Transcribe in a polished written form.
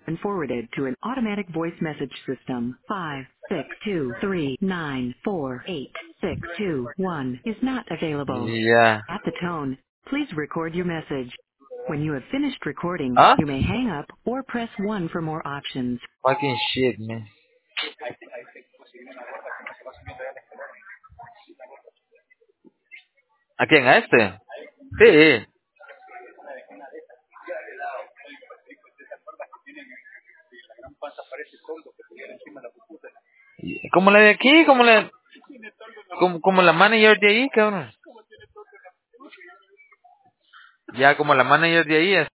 and forwarded to an automatic voice message system. 562394861 is not available. Yeah. At the tone, please record your message. When you have finished recording, Huh? you may hang up or press 1 for more options. Fucking shit, man. ¿A quién? ¿A este? Sí. Como la de aquí, como la manager de ahí, cabrón. Ya, como la manager de ahí,